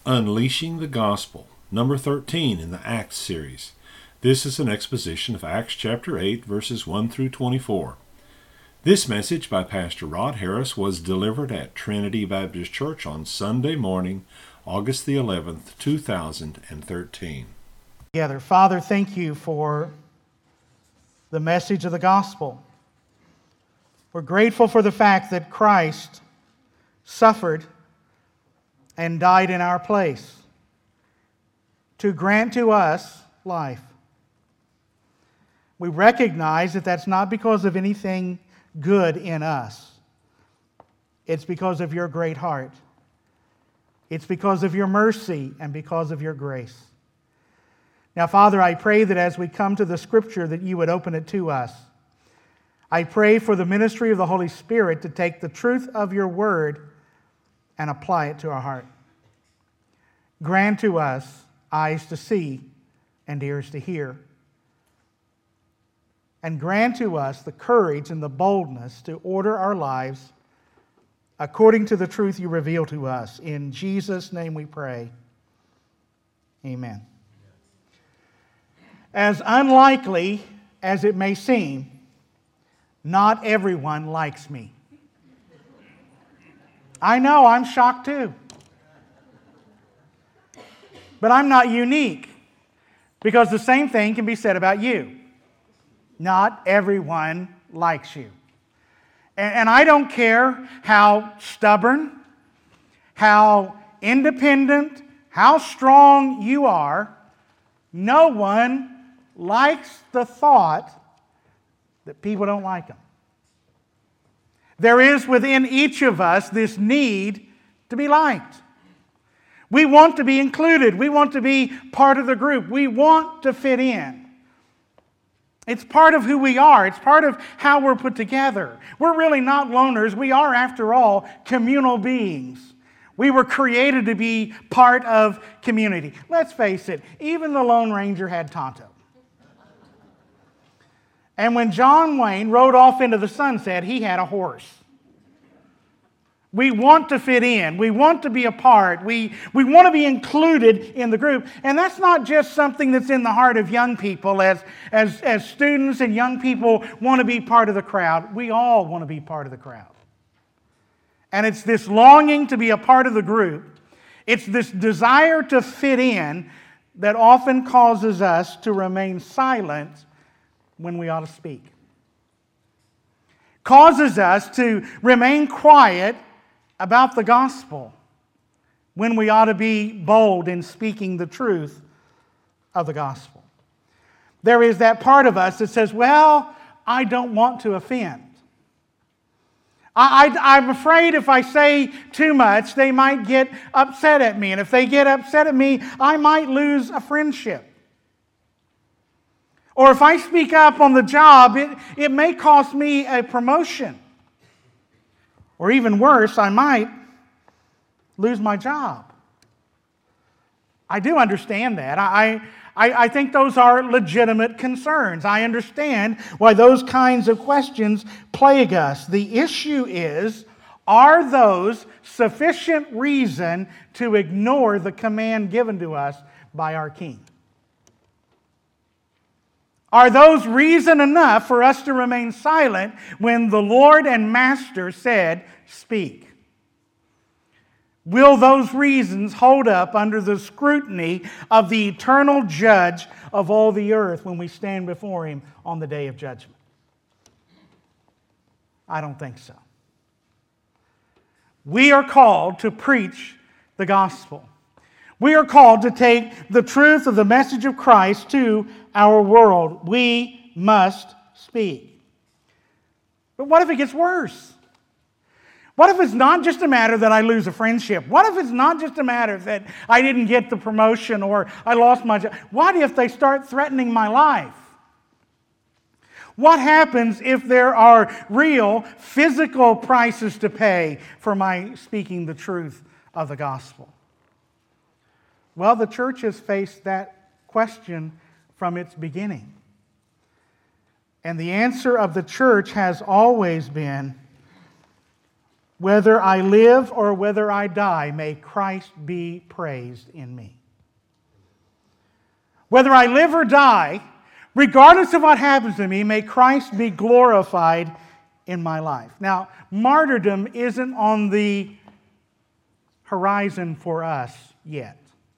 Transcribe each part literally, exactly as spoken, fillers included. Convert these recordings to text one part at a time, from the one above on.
Unleashing the Gospel, number thirteen in the Acts series. This is an exposition of Acts chapter eight, verses one through twenty-four. This message by Pastor Rod Harris was delivered at Trinity Baptist Church on Sunday morning, August the eleventh, two thousand thirteen. Together. Father, thank you for the message of the gospel. We're grateful for the fact that Christ suffered and died in our place to grant to us life. We recognize that that's not because of anything good in us. It's because of your great heart. It's because of your mercy and because of your grace. Now, Father, I pray that as we come to the Scripture that you would open it to us. I pray for the ministry of the Holy Spirit to take the truth of your word and apply it to our heart. Grant to us eyes to see and ears to hear. And grant to us the courage and the boldness to order our lives according to the truth you reveal to us. In Jesus' name we pray. Amen. As unlikely as it may seem, not everyone likes me. I know, I'm shocked too. But I'm not unique, because the same thing can be said about you. Not everyone likes you. And, and I don't care how stubborn, how independent, how strong you are, no one likes the thought that people don't like them. There is within each of us this need to be liked. We want to be included. We want to be part of the group. We want to fit in. It's part of who we are. It's part of how we're put together. We're really not loners. We are, after all, communal beings. We were created to be part of community. Let's face it, even the Lone Ranger had Tonto. And when John Wayne rode off into the sunset, he had a horse. We want to fit in. We want to be a part. We, we want to be included in the group. And that's not just something that's in the heart of young people. As, as, as students and young people want to be part of the crowd, we all want to be part of the crowd. And it's this longing to be a part of the group. It's this desire to fit in that often causes us to remain silent when we ought to speak. Causes us to remain quiet about the gospel when we ought to be bold in speaking the truth of the gospel. There is that part of us that says, well, I don't want to offend. I, I, I'm afraid if I say too much, they might get upset at me. And if they get upset at me, I might lose a friendship. Or if I speak up on the job, it, it may cost me a promotion. Or even worse, I might lose my job. I do understand that. I, I, I think those are legitimate concerns. I understand why those kinds of questions plague us. The issue is, are those sufficient reason to ignore the command given to us by our King? Are those reason enough for us to remain silent when the Lord and Master said, speak? Will those reasons hold up under the scrutiny of the eternal judge of all the earth when we stand before Him on the day of judgment? I don't think so. We are called to preach the gospel. We are called to take the truth of the message of Christ to our world. We must speak. But what if it gets worse? What if it's not just a matter that I lose a friendship? What if it's not just a matter that I didn't get the promotion or I lost my job? What if they start threatening my life? What happens if there are real physical prices to pay for my speaking the truth of the gospel? Well, the church has faced that question from its beginning. And the answer of the church has always been, Whether I live or whether I die, may Christ be praised in me. Whether I live or die, regardless of what happens to me, may Christ be glorified in my life. Now, martyrdom isn't on the horizon for us yet.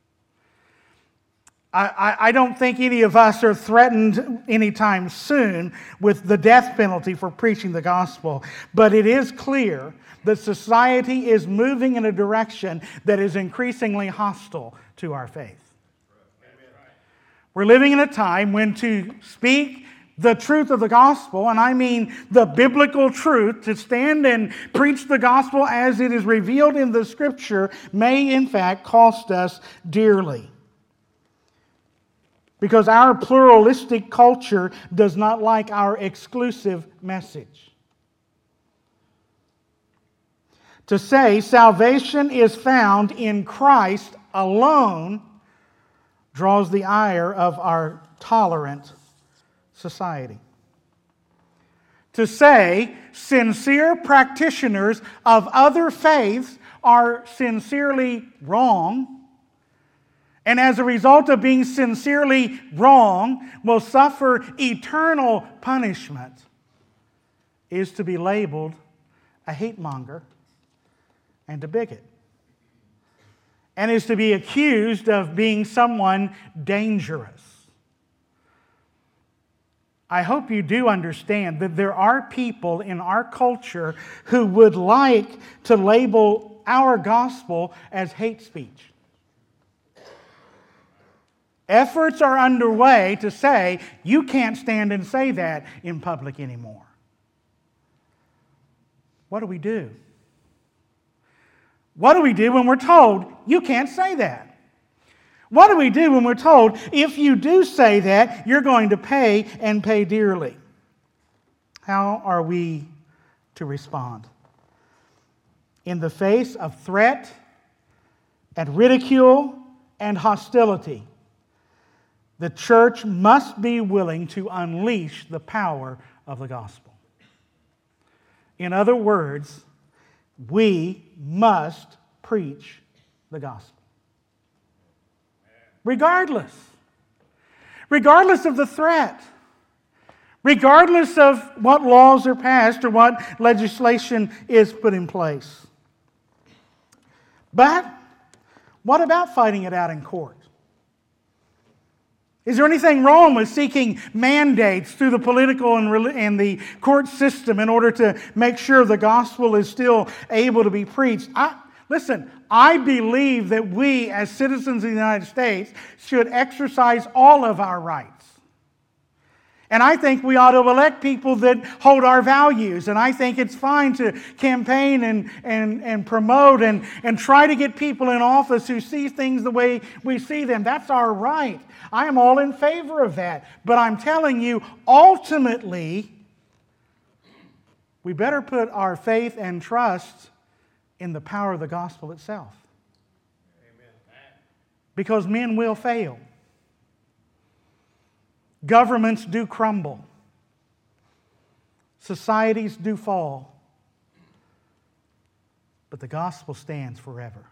I, I, I don't think any of us are threatened anytime soon with the death penalty for preaching the gospel. But it is clear that society is moving in a direction that is increasingly hostile to our faith. We're living in a time when to speak the truth of the gospel, and I mean the biblical truth, to stand and preach the gospel as it is revealed in the Scripture, may in fact cost us dearly. Because our pluralistic culture does not like our exclusive message. To say salvation is found in Christ alone draws the ire of our tolerant society. To say sincere practitioners of other faiths are sincerely wrong, and as a result of being sincerely wrong will suffer eternal punishment, is to be labeled a hate monger and a bigot, and is to be accused of being someone dangerous. I hope you do understand that there are people in our culture who would like to label our gospel as hate speech. Efforts are underway to say, you can't stand and say that in public anymore. What do we do? What do we do when we're told, you can't say that? What do we do when we're told, if you do say that, you're going to pay and pay dearly? How are we to respond? In the face of threat and ridicule and hostility, the church must be willing to unleash the power of the gospel. In other words, we must preach the gospel. Regardless. Regardless of the threat. Regardless of what laws are passed or what legislation is put in place. But what about fighting it out in court? Is there anything wrong with seeking mandates through the political and, and the court system in order to make sure the gospel is still able to be preached? I, listen, I believe that we as citizens of the United States should exercise all of our rights. And I think we ought to elect people that hold our values. And I think it's fine to campaign and, and, and promote and, and try to get people in office who see things the way we see them. That's our right. I am all in favor of that. But I'm telling you, ultimately, we better put our faith and trust in the power of the gospel itself. Amen. Because men will fail. Governments do crumble. Societies do fall. But the gospel stands forever.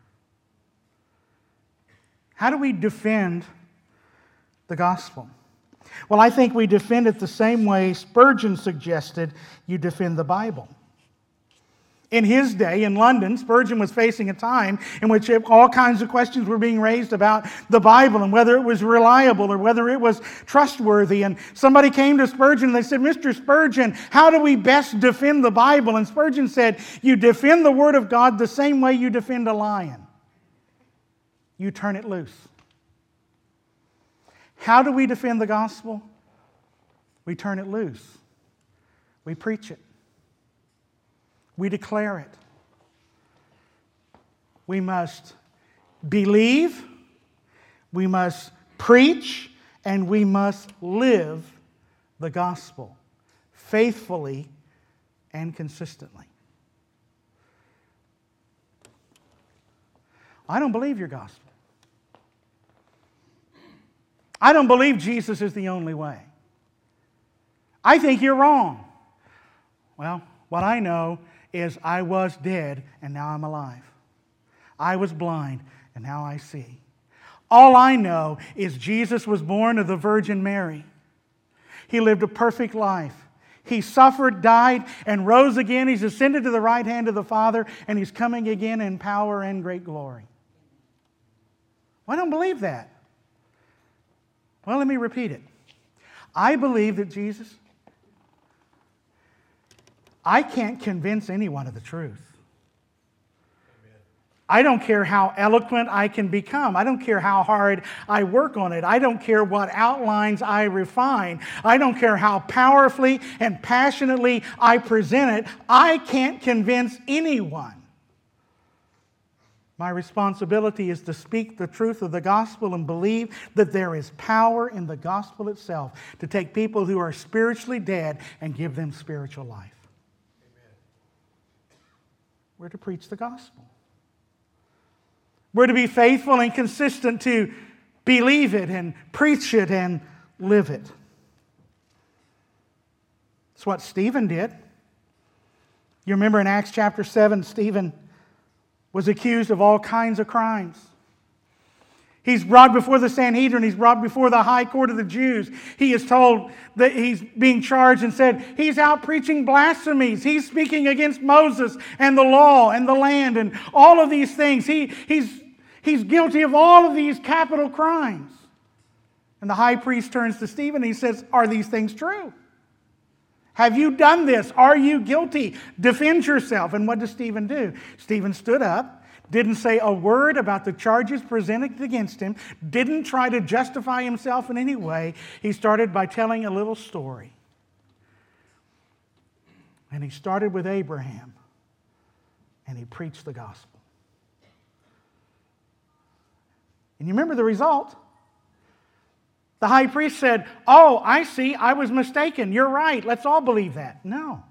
How do we defend the gospel? Well, I think we defend it the same way Spurgeon suggested you defend the Bible. In his day, in London, Spurgeon was facing a time in which all kinds of questions were being raised about the Bible and whether it was reliable or whether it was trustworthy. And somebody came to Spurgeon and they said, Mister Spurgeon, how do we best defend the Bible? And Spurgeon said, you defend the Word of God the same way you defend a lion. You turn it loose. How do we defend the gospel? We turn it loose. We preach it. We declare it. We must believe, we must preach, and we must live the gospel faithfully and consistently. I don't believe your gospel. I don't believe Jesus is the only way. I think you're wrong. Well, what I know is I was dead and now I'm alive. I was blind and now I see. All I know is Jesus was born of the Virgin Mary. He lived a perfect life. He suffered, died, and rose again. He's ascended to the right hand of the Father, and He's coming again in power and great glory. Well, I don't believe that. Well, let me repeat it. I believe that Jesus, I can't convince anyone of the truth. I don't care how eloquent I can become. I don't care how hard I work on it. I don't care what outlines I refine. I don't care how powerfully and passionately I present it. I can't convince anyone. My responsibility is to speak the truth of the gospel and believe that there is power in the gospel itself to take people who are spiritually dead and give them spiritual life. Amen. We're to preach the gospel. We're to be faithful and consistent to believe it and preach it and live it. It's what Stephen did. You remember in Acts chapter seven, Stephen was accused of all kinds of crimes. He's brought before the Sanhedrin. He's brought before the high court of the Jews. He is told that he's being charged and said, he's out preaching blasphemies. He's speaking against Moses and the law and the land and all of these things. He, he's, he's guilty of all of these capital crimes. And the high priest turns to Stephen and he says, are these things true? Have you done this? Are you guilty? Defend yourself. And what does Stephen do? Stephen stood up, didn't say a word about the charges presented against him, didn't try to justify himself in any way. He started by telling a little story. And he started with Abraham, and he preached the gospel. And you remember the result? The high priest said, oh, I see, I was mistaken. You're right. Let's all believe that. No.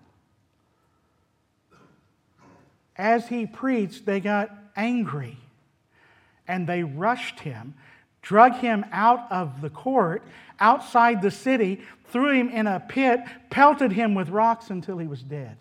As he preached, they got angry. And they rushed him, drug him out of the court, outside the city, threw him in a pit, pelted him with rocks until he was dead.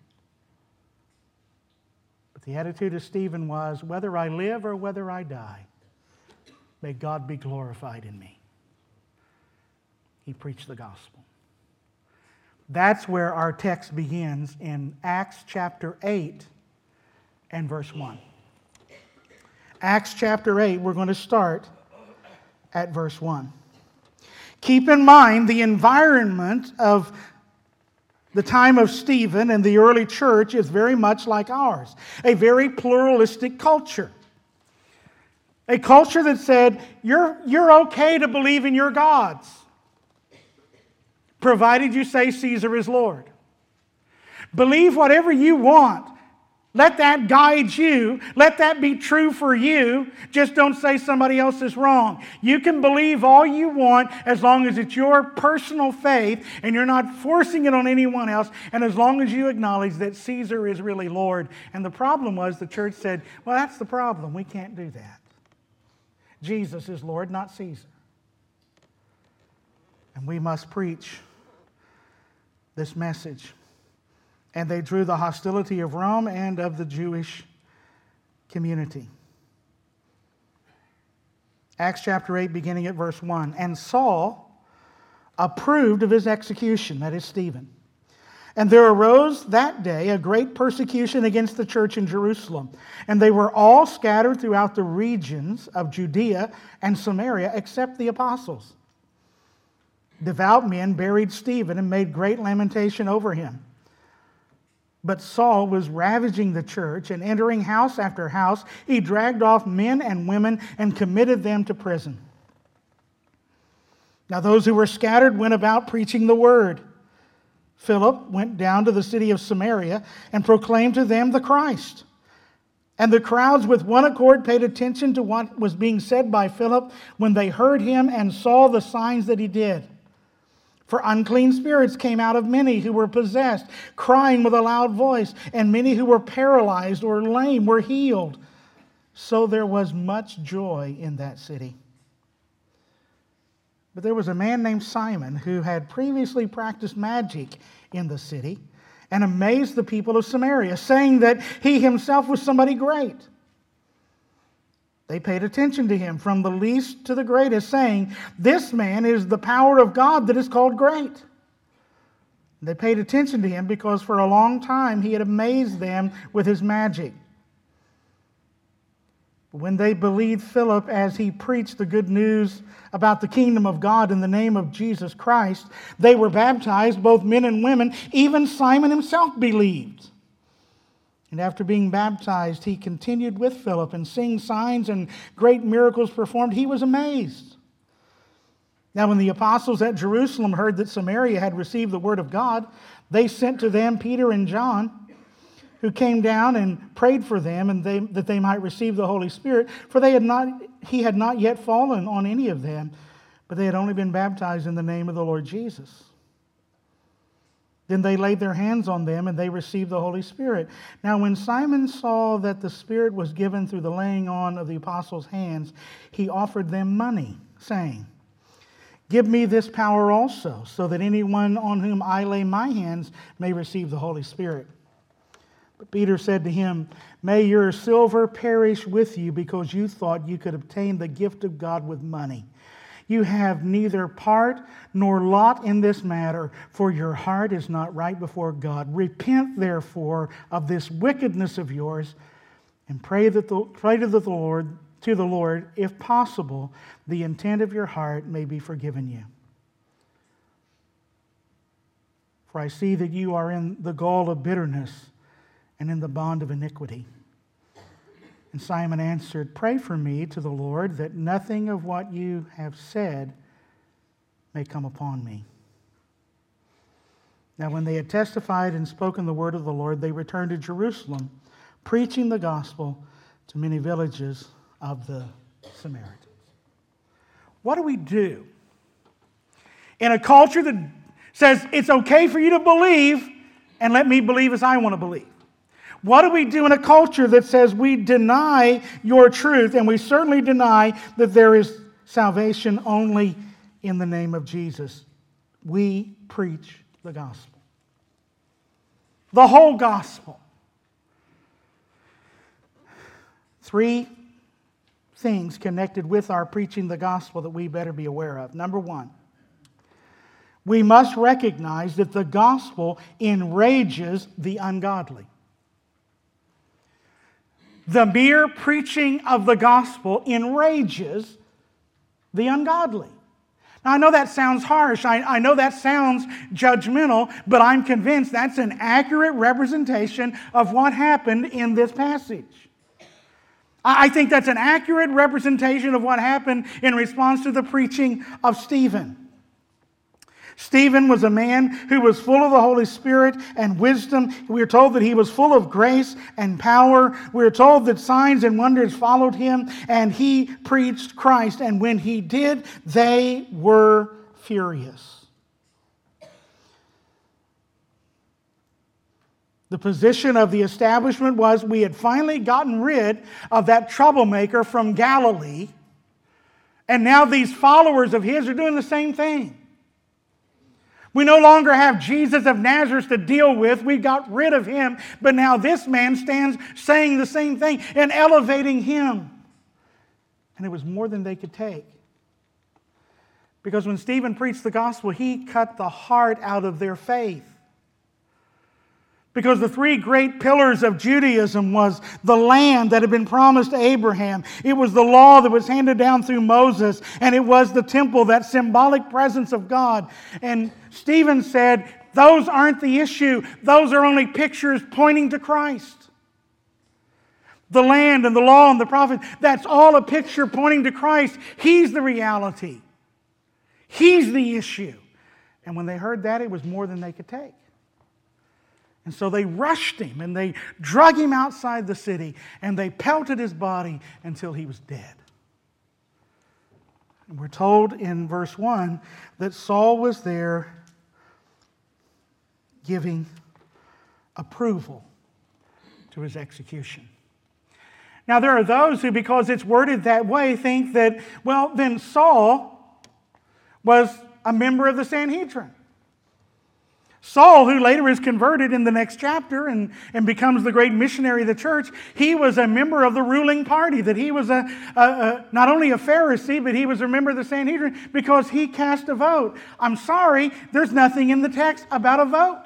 But the attitude of Stephen was, whether I live or whether I die, may God be glorified in me. He preached the gospel. That's where our text begins in Acts chapter eight and verse one. Acts chapter eight, we're going to start at verse one. Keep in mind the environment of the time of Stephen and the early church is very much like ours. A very pluralistic culture. A culture that said, you're, you're okay to believe in your gods, provided you say Caesar is Lord. Believe whatever you want. Let that guide you. Let that be true for you. Just don't say somebody else is wrong. You can believe all you want as long as it's your personal faith and you're not forcing it on anyone else, and as long as you acknowledge that Caesar is really Lord. And the problem was the church said, well, that's the problem. We can't do that. Jesus is Lord, not Caesar. And we must preach this message. And they drew the hostility of Rome and of the Jewish community. Acts chapter eight, beginning at verse one. And Saul approved of his execution, that is Stephen. And there arose that day a great persecution against the church in Jerusalem. And they were all scattered throughout the regions of Judea and Samaria, except the apostles. Devout men buried Stephen and made great lamentation over him. But Saul was ravaging the church, and entering house after house, he dragged off men and women and committed them to prison. Now those who were scattered went about preaching the word. Philip went down to the city of Samaria and proclaimed to them the Christ. And the crowds with one accord paid attention to what was being said by Philip when they heard him and saw the signs that he did. For unclean spirits came out of many who were possessed, crying with a loud voice, and many who were paralyzed or lame were healed. So there was much joy in that city. But there was a man named Simon who had previously practiced magic in the city and amazed the people of Samaria, saying that he himself was somebody great. They paid attention to him from the least to the greatest, saying, "This man is the power of God that is called great." They paid attention to him because for a long time he had amazed them with his magic. But when they believed Philip as he preached the good news about the kingdom of God in the name of Jesus Christ, they were baptized, both men and women. Even Simon himself believed. And after being baptized, he continued with Philip, and seeing signs and great miracles performed, he was amazed. Now when the apostles at Jerusalem heard that Samaria had received the word of God, they sent to them Peter and John, who came down and prayed for them, and they, that they might receive the Holy Spirit, for they had not, he had not yet fallen on any of them, but they had only been baptized in the name of the Lord Jesus. Then they laid their hands on them, and they received the Holy Spirit. Now when Simon saw that the Spirit was given through the laying on of the apostles' hands, he offered them money, saying, "Give me this power also, so that anyone on whom I lay my hands may receive the Holy Spirit." But Peter said to him, "May your silver perish with you, because you thought you could obtain the gift of God with money. You have neither part nor lot in this matter, for your heart is not right before God. Repent, therefore, of this wickedness of yours, and pray that the, pray to the Lord, to the Lord, if possible, the intent of your heart may be forgiven you. For I see that you are in the gall of bitterness and in the bond of iniquity." And Simon answered, "Pray for me to the Lord, that nothing of what you have said may come upon me." Now when they had testified and spoken the word of the Lord, they returned to Jerusalem, preaching the gospel to many villages of the Samaritans. What do we do in a culture that says it's okay for you to believe and let me believe as I want to believe? What do we do in a culture that says we deny your truth, and we certainly deny that there is salvation only in the name of Jesus? We preach the gospel. The whole gospel. Three things connected with our preaching the gospel that we better be aware of. Number one, we must recognize that the gospel enrages the ungodly. The mere preaching of the gospel enrages the ungodly. Now, I know that sounds harsh. I, I know that sounds judgmental, but I'm convinced that's an accurate representation of what happened in this passage. I, I think that's an accurate representation of what happened in response to the preaching of Stephen. Stephen was a man who was full of the Holy Spirit and wisdom. We are told that he was full of grace and power. We are told that signs and wonders followed him, and he preached Christ. And when he did, they were furious. The position of the establishment was we had finally gotten rid of that troublemaker from Galilee, and now these followers of his are doing the same thing. We no longer have Jesus of Nazareth to deal with. We got rid of him. But now this man stands saying the same thing and elevating him. And it was more than they could take. Because when Stephen preached the gospel, he cut the heart out of their faith. Because the three great pillars of Judaism was the land that had been promised to Abraham. It was the law that was handed down through Moses. And it was the temple, that symbolic presence of God. And Stephen said, those aren't the issue. Those are only pictures pointing to Christ. The land and the law and the prophets, that's all a picture pointing to Christ. He's the reality. He's the issue. And when they heard that, it was more than they could take. And so they rushed him and they drug him outside the city and they pelted his body until he was dead. And we're told in verse one that Saul was there giving approval to his execution. Now there are those who, because it's worded that way, think that, well, then Saul was a member of the Sanhedrin. Saul, who later is converted in the next chapter and, and becomes the great missionary of the church, he was a member of the ruling party, that he was a, a, a not only a Pharisee, but he was a member of the Sanhedrin because he cast a vote. I'm sorry, there's nothing in the text about a vote.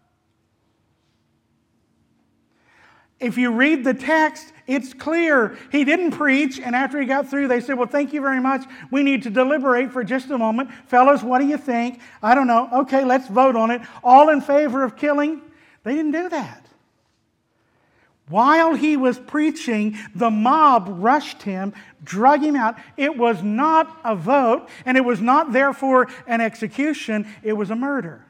If you read the text, it's clear. He didn't preach, and after he got through, they said, well, thank you very much. We need to deliberate for just a moment. Fellas, what do you think? I don't know. Okay, let's vote on it. All in favor of killing? They didn't do that. While he was preaching, the mob rushed him, drug him out. It was not a vote, and it was not therefore an execution. It was a murder.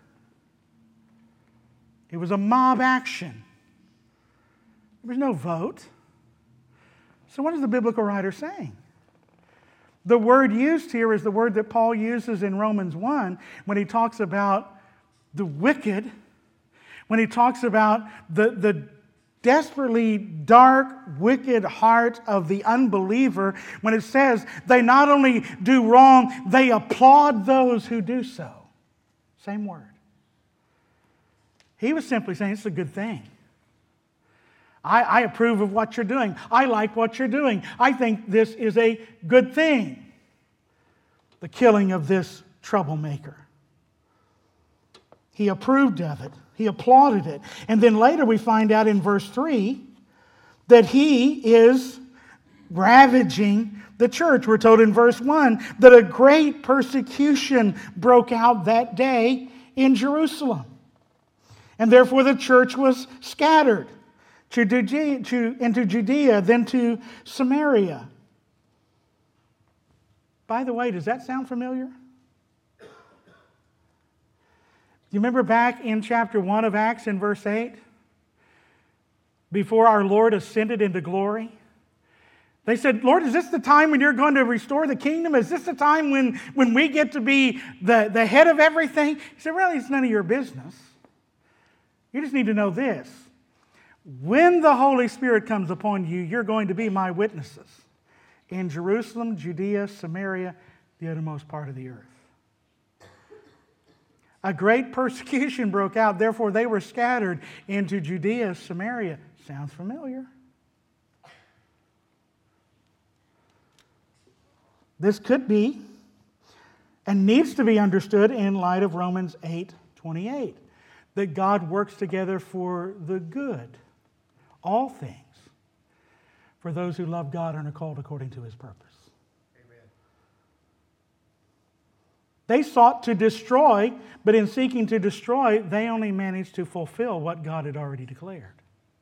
It was a mob action. There was no vote. So what is the biblical writer saying? The word used here is the word that Paul uses in Romans one when he talks about the wicked, when he talks about the, the desperately dark, wicked heart of the unbeliever, when it says they not only do wrong, they applaud those who do so. Same word. He was simply saying it's a good thing. I, I approve of what you're doing. I like what you're doing. I think this is a good thing. The killing of this troublemaker. He approved of it. He applauded it. And then later we find out in verse three that he is ravaging the church. We're told in verse one that a great persecution broke out that day in Jerusalem. And therefore the church was scattered. To Judea, to, into Judea, then to Samaria. By the way, does that sound familiar? You remember back in chapter one of Acts in verse eight? Before our Lord ascended into glory? They said, Lord, is this the time when you're going to restore the kingdom? Is this the time when, when we get to be the, the head of everything? He said, really, it's none of your business. You just need to know this. When the Holy Spirit comes upon you, you're going to be my witnesses in Jerusalem, Judea, Samaria, the uttermost part of the earth. A great persecution broke out, therefore they were scattered into Judea, Samaria. Sounds familiar? This could be and needs to be understood in light of Romans eight twenty-eight, that God works together for the good. All things for those who love God and are called according to His purpose. Amen. They sought to destroy, but in seeking to destroy, they only managed to fulfill what God had already declared.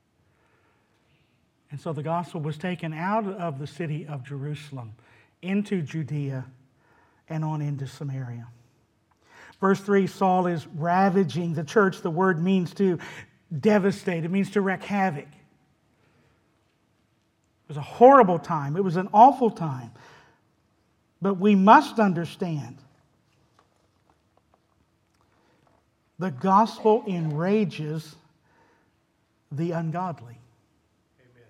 And so the gospel was taken out of the city of Jerusalem into Judea and on into Samaria. Verse three, Saul is ravaging the church. The word means to devastate. It means to wreak havoc. It was a horrible time. It was an awful time. But we must understand the gospel enrages the ungodly. Amen.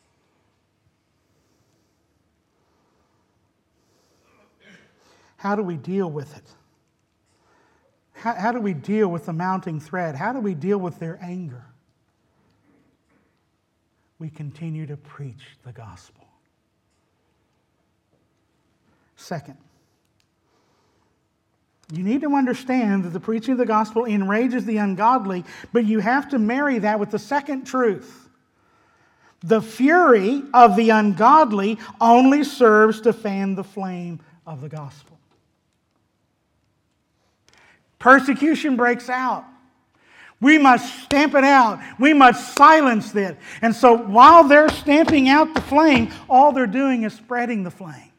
How do we deal with it? How, how do we deal with the mounting threat? How do we deal with their anger? We continue to preach the gospel. Second, you need to understand that the preaching of the gospel enrages the ungodly, but you have to marry that with the second truth. The fury of the ungodly only serves to fan the flame of the gospel. Persecution breaks out. We must stamp it out. We must silence it. And so while they're stamping out the flame, all they're doing is spreading the flame.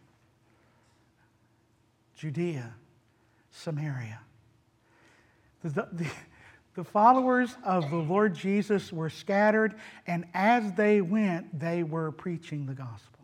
Judea, Samaria. The, the, the followers of the Lord Jesus were scattered, and as they went, they were preaching the gospel.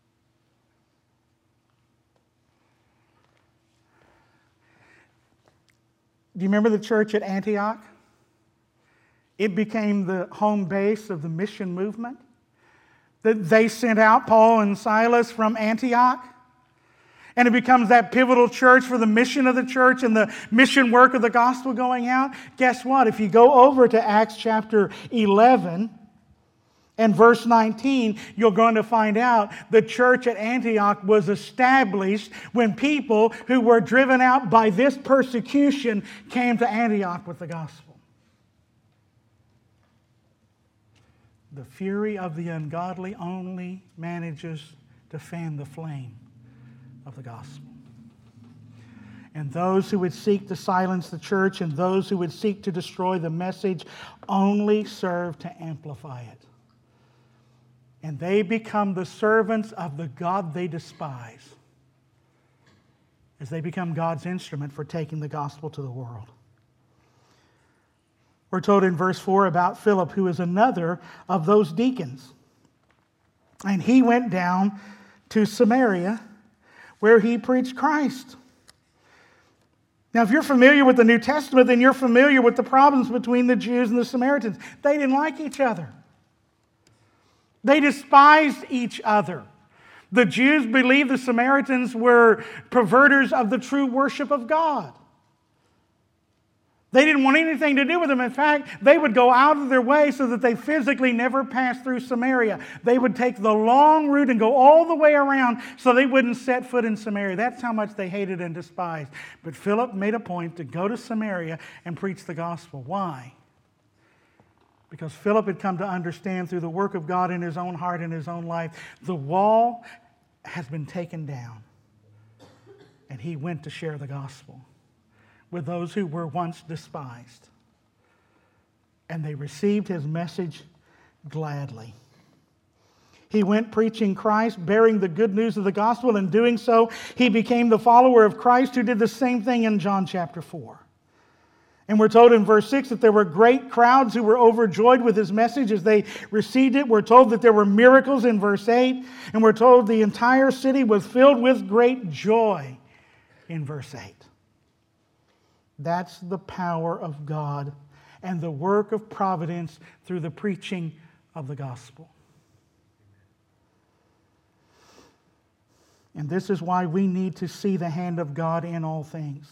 Do you remember the church at Antioch? It became the home base of the mission movement. That they sent out Paul and Silas from Antioch. and it becomes that pivotal church for the mission of the church and the mission work of the gospel going out, guess what? If you go over to Acts chapter eleven and verse nineteen, you're going to find out the church at Antioch was established when people who were driven out by this persecution came to Antioch with the gospel. The fury of the ungodly only manages to fan the flame of the gospel. And those who would seek to silence the church and those who would seek to destroy the message only serve to amplify it. And they become the servants of the God they despise as they become God's instrument for taking the gospel to the world. We're told in verse four about Philip, who is another of those deacons. And he went down to Samaria, where he preached Christ. Now, if you're familiar with the New Testament, then you're familiar with the problems between the Jews and the Samaritans. They didn't like each other. They despised each other. The Jews believed the Samaritans were perverters of the true worship of God. They didn't want anything to do with them. In fact, they would go out of their way so that they physically never passed through Samaria. They would take the long route and go all the way around so they wouldn't set foot in Samaria. That's how much they hated and despised. But Philip made a point to go to Samaria and preach the gospel. Why? Because Philip had come to understand through the work of God in his own heart and his own life, the wall has been taken down. And he went to share the gospel with those who were once despised. And they received his message gladly. He went preaching Christ, bearing the good news of the gospel, and doing so, he became the follower of Christ who did the same thing in John chapter four. And we're told in verse six that there were great crowds who were overjoyed with his message as they received it. We're told that there were miracles in verse eight. And we're told the entire city was filled with great joy in verse eight. That's the power of God and the work of providence through the preaching of the gospel. And this is why we need to see the hand of God in all things.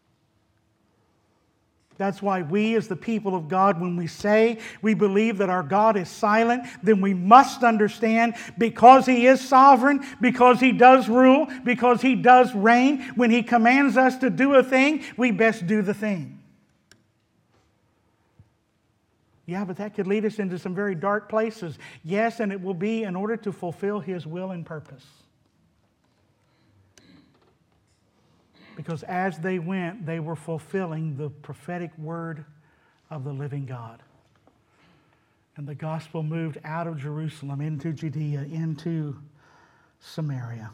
That's why we as the people of God, when we say we believe that our God is silent, then we must understand because He is sovereign, because He does rule, because He does reign, when He commands us to do a thing, we best do the thing. Yeah, but that could lead us into some very dark places. Yes, and it will be in order to fulfill His will and purpose. Because as they went, they were fulfilling the prophetic word of the living God. And the gospel moved out of Jerusalem into Judea, into Samaria.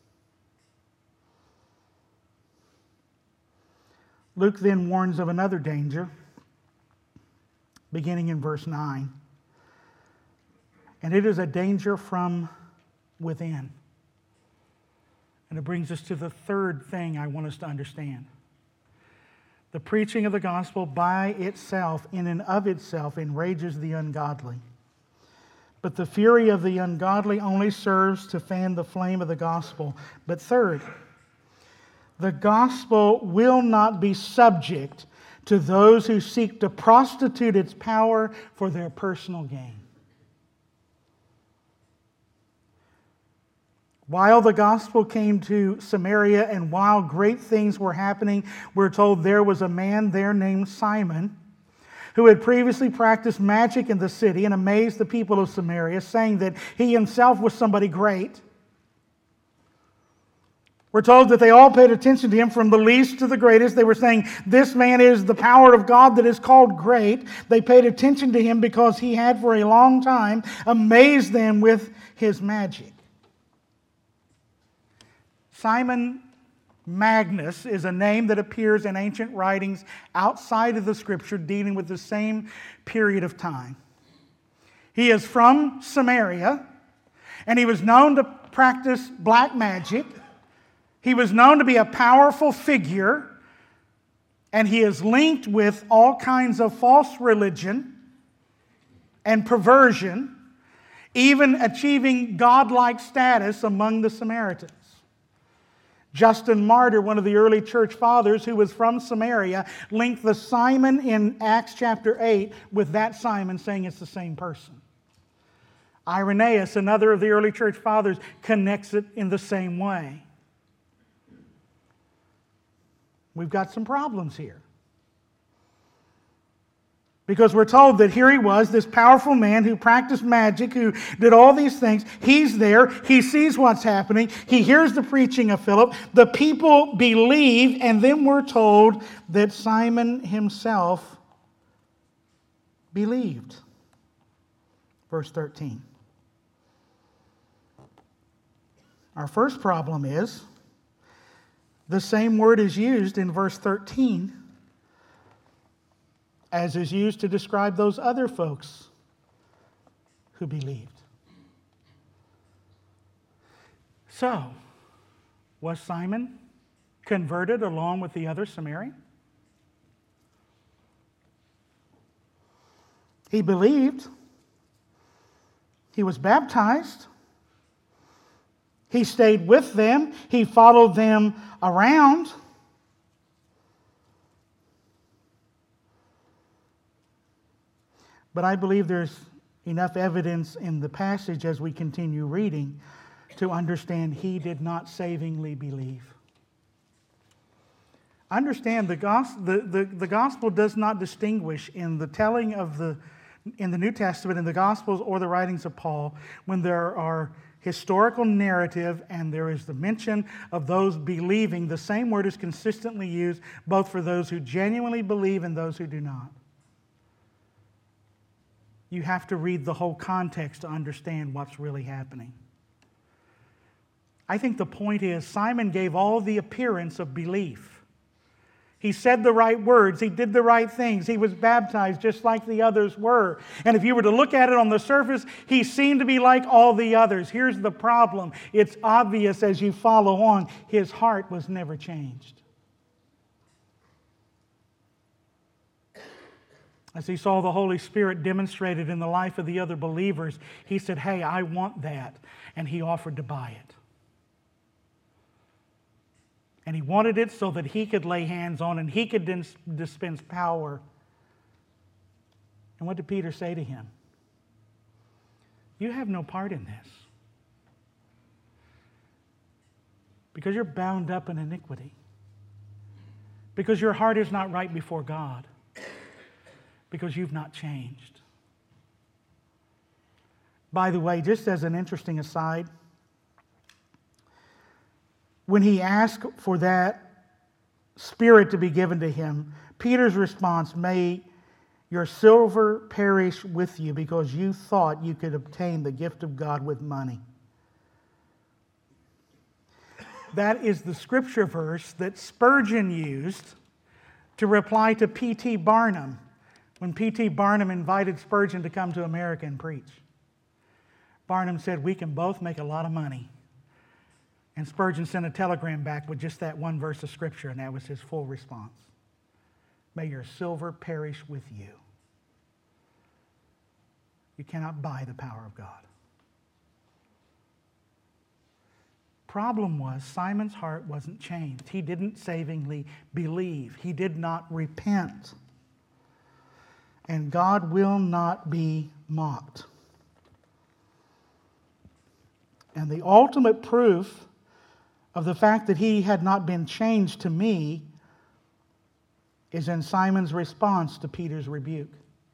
Luke then warns of another danger, beginning in verse nine. And it is a danger from within. And it brings us to the third thing I want us to understand. The preaching of the gospel by itself, in and of itself, enrages the ungodly. But the fury of the ungodly only serves to fan the flame of the gospel. But third, the gospel will not be subject to those who seek to prostitute its power for their personal gain. While the gospel came to Samaria and while great things were happening, we're told there was a man there named Simon who had previously practiced magic in the city and amazed the people of Samaria, saying that he himself was somebody great. We're told that they all paid attention to him from the least to the greatest. They were saying, this man is the power of God that is called great. They paid attention to him because he had for a long time amazed them with his magic. Simon Magus is a name that appears in ancient writings outside of the Scripture dealing with the same period of time. He is from Samaria, and he was known to practice black magic. He was known to be a powerful figure, and he is linked with all kinds of false religion and perversion, even achieving godlike status among the Samaritans. Justin Martyr, one of the early church fathers who was from Samaria, linked the Simon in Acts chapter eight with that Simon, saying it's the same person. Irenaeus, another of the early church fathers, connects it in the same way. We've got some problems here. Because we're told that here he was, this powerful man who practiced magic, who did all these things. He's there. He sees what's happening. He hears the preaching of Philip. The people believe, and then we're told that Simon himself believed. Verse thirteen. Our first problem is the same word is used in verse thirteen as is used to describe those other folks who believed. So, was Simon converted along with the other Samaritan? He believed. He was baptized. He stayed with them. He followed them around. But I believe there's enough evidence in the passage as we continue reading to understand he did not savingly believe. Understand the gospel, the, the, the gospel does not distinguish in the telling of the in the New Testament, in the Gospels or the writings of Paul, when there are historical narrative and there is the mention of those believing. The same word is consistently used both for those who genuinely believe and those who do not. You have to read the whole context to understand what's really happening. I think the point is Simon gave all the appearance of belief. He said the right words. He did the right things. He was baptized just like the others were. And if you were to look at it on the surface, he seemed to be like all the others. Here's the problem. It's obvious as you follow on. His heart was never changed. As he saw the Holy Spirit demonstrated in the life of the other believers, he said, hey, I want that. And he offered to buy it. And he wanted it so that he could lay hands on and he could dis- dispense power. And what did Peter say to him? You have no part in this. Because you're bound up in iniquity. Because your heart is not right before God. Because you've not changed. By the way, just as an interesting aside, when he asked for that Spirit to be given to him, Peter's response, may your silver perish with you because you thought you could obtain the gift of God with money. That is the scripture verse that Spurgeon used to reply to P T Barnum when P T Barnum invited Spurgeon to come to America and preach. Barnum said, we can both make a lot of money. And Spurgeon sent a telegram back with just that one verse of Scripture, and that was his full response. May your silver perish with you. You cannot buy the power of God. Problem was, Simon's heart wasn't changed. He didn't savingly believe. He did not repent. And God will not be mocked. And the ultimate proof of the fact that he had not been changed to me is in Simon's response to Peter's rebuke.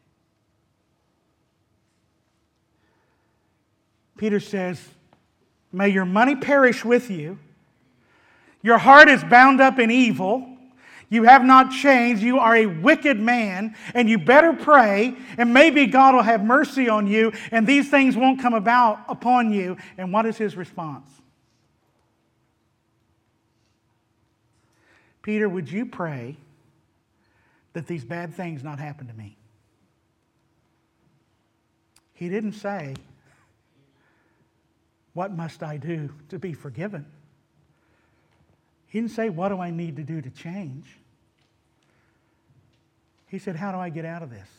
Peter says, may your money perish with you. Your heart is bound up in evil. You have not changed. You are a wicked man, and you better pray, and maybe God will have mercy on you, and these things won't come about upon you. And what is his response? Peter, would you pray that these bad things not happen to me? He didn't say, what must I do to be forgiven? He didn't say, what do I need to do to change? He said, how do I get out of this?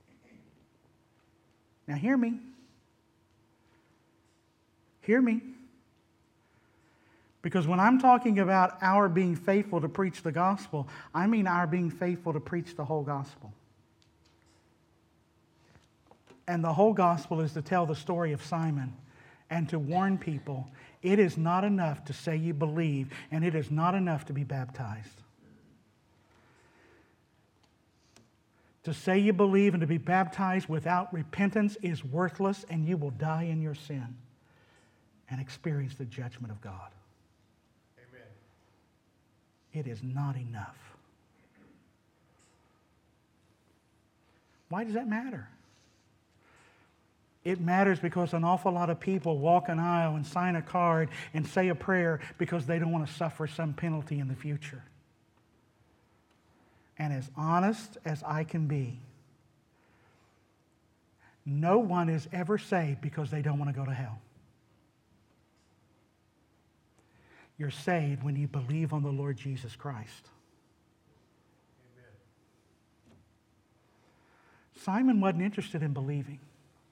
Now hear me. Hear me. Because when I'm talking about our being faithful to preach the gospel, I mean our being faithful to preach the whole gospel. And the whole gospel is to tell the story of Simon and to warn people it is not enough to say you believe, and it is not enough to be baptized. To say you believe and to be baptized without repentance is worthless, and you will die in your sin and experience the judgment of God. Amen. It is not enough. Why does that matter? It matters because an awful lot of people walk an aisle and sign a card and say a prayer because they don't want to suffer some penalty in the future. And as honest as I can be, no one is ever saved because they don't want to go to hell. You're saved when you believe on the Lord Jesus Christ. Amen. Simon wasn't interested in believing.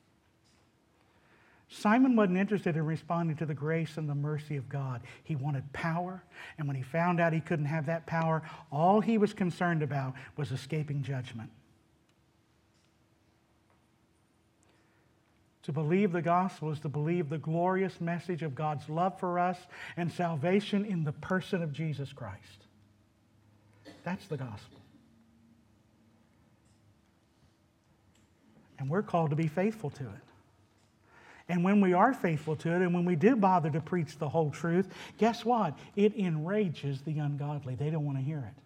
Simon wasn't interested in responding to the grace and the mercy of God. He wanted power, and when he found out he couldn't have that power, all he was concerned about was escaping judgment. To believe the gospel is to believe the glorious message of God's love for us and salvation in the person of Jesus Christ. That's the gospel. And we're called to be faithful to it. And when we are faithful to it, and when we do bother to preach the whole truth, guess what? It enrages the ungodly. They don't want to hear it.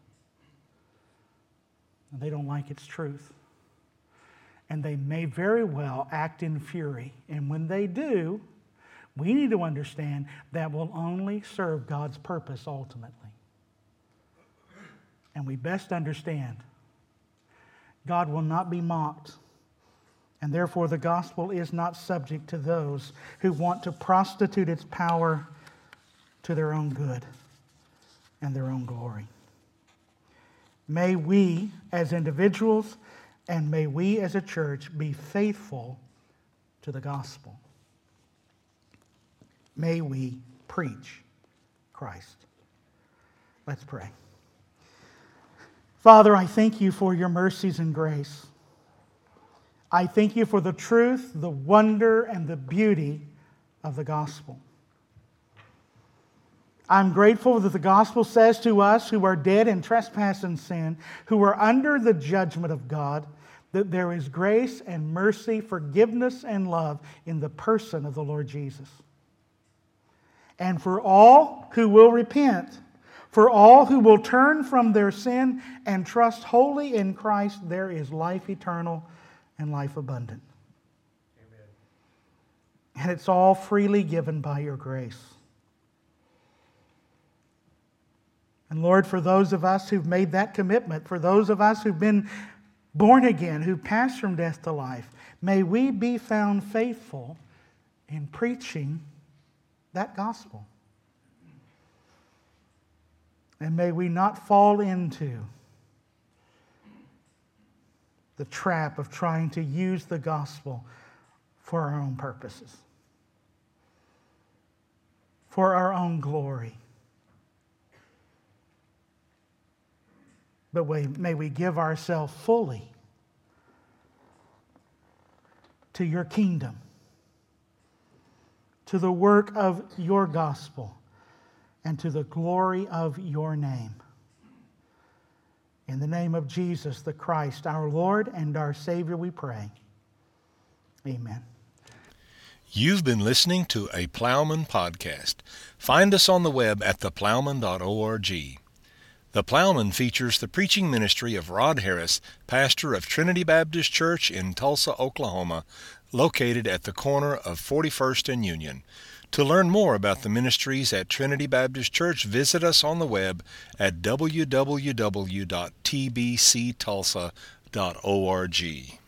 And they don't like its truth. And they may very well act in fury. And when they do, we need to understand that will only serve God's purpose ultimately. And we best understand God will not be mocked. And therefore, the gospel is not subject to those who want to prostitute its power to their own good and their own glory. May we as individuals and may we as a church be faithful to the gospel. May we preach Christ. Let's pray. Father, I thank you for your mercies and grace. I thank you for the truth, the wonder, and the beauty of the gospel. I'm grateful that the gospel says to us who are dead in trespass and sin, who are under the judgment of God, that there is grace and mercy, forgiveness and love in the person of the Lord Jesus. And for all who will repent, for all who will turn from their sin and trust wholly in Christ, there is life eternal and life abundant. Amen. And it's all freely given by your grace. And Lord, for those of us who've made that commitment, for those of us who've been born again, who passed from death to life, may we be found faithful in preaching that gospel. And may we not fall into the trap of trying to use the gospel for our own purposes, for our own glory. But we, may we give ourselves fully to your kingdom, to the work of your gospel, and to the glory of your name. In the name of Jesus the Christ, our Lord and our Savior, we pray. Amen. You've been listening to a Plowman podcast. Find us on the web at the plowman dot org. The Plowman features the preaching ministry of Rod Harris, pastor of Trinity Baptist Church in Tulsa, Oklahoma, located at the corner of forty-first and Union. To learn more about the ministries at Trinity Baptist Church, visit us on the web at w w w dot t b c tulsa dot org.